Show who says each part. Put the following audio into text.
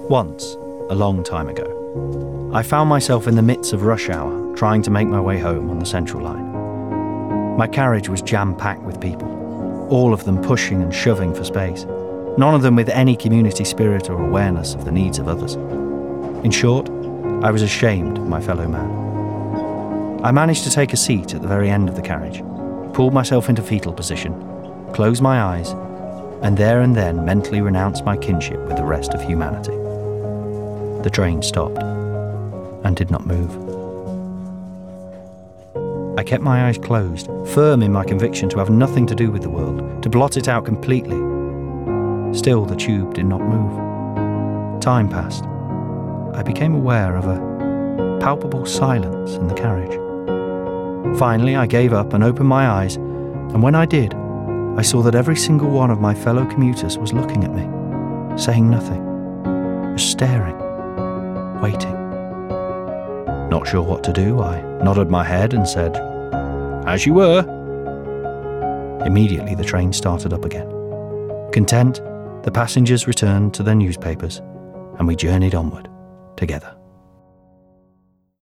Speaker 1: Once, a long time ago, I found myself in the midst of rush hour trying to make my way home on the Central Line. My carriage was jam-packed with people, all of them pushing and shoving for space, none of them with any community spirit or awareness of the needs of others. In short, I was ashamed of my fellow man. I managed to take a seat at the very end of the carriage, pulled myself into fetal position, closed my eyes, and there and then mentally renounced my kinship with the rest of humanity. The train stopped and did not move. I kept my eyes closed, firm in my conviction to have nothing to do with the world, to blot it out completely. Still, the tube did not move. Time passed. I became aware of a palpable silence in the carriage. Finally, I gave up and opened my eyes, and when I did, I saw that every single one of my fellow commuters was looking at me, saying nothing, just staring, waiting. Not sure what to do, I nodded my head and said, "As you were." Immediately the train started up again. Content, the passengers returned to their newspapers, and we journeyed onward together.